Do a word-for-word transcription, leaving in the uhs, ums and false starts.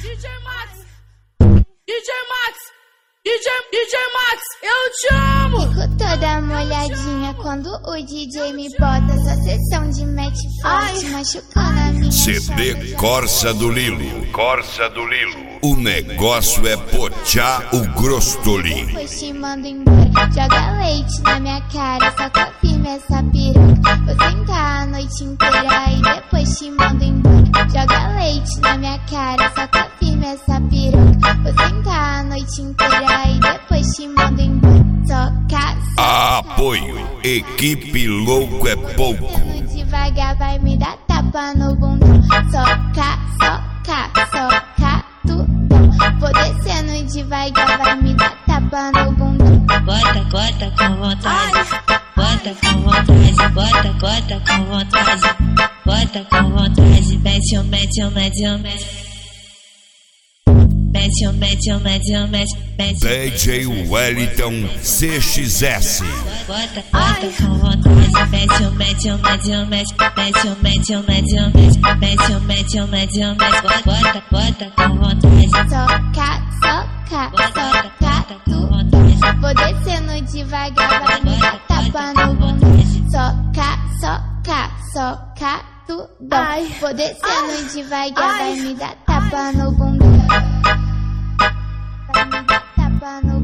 D J Max, D J Max, D J, D J Max, eu te amo. Fico toda molhadinha quando o D J me bota essa sessão de match forte, machucando a minha C D Corsa do Lilo, Corsa do Lilo. O negócio é pochar o grostoli. Depois te mando embora, joga leite na minha cara, só tô firme essa piroca. Vou sentar a noite inteira e depois te mando embora. Joga leite na minha cara, só tô firme essa piroca. Vou sentar a noite inteira e depois te mando embora. Soca, soca. Apoio, equipe louco é pouco. Devagar vai me dar tapa no bundão. Soca, soca, soca tudão. Vou descendo devagar vai me dar tapa no bundão. Bota, bota com vontade. Bota com vontade, bota, bota com vontade. Bota com vontade, mete, mete, mete, mete. Mete, mete, mete, mete, mete. D J Wellington C X S. Bota, bota com vontade, mete, mete, mete, mete. Mete, mete, mete, mete. Mete, mete, mete, mete. Bota, bota com vontade. Soca, soca, soca tudão. Vou descendo devagar vai me dar tapa no bundão. Soca, soca, soca tudão. Vou descendo devagar vai me dar tapa no bundão. Vai me dar tapa no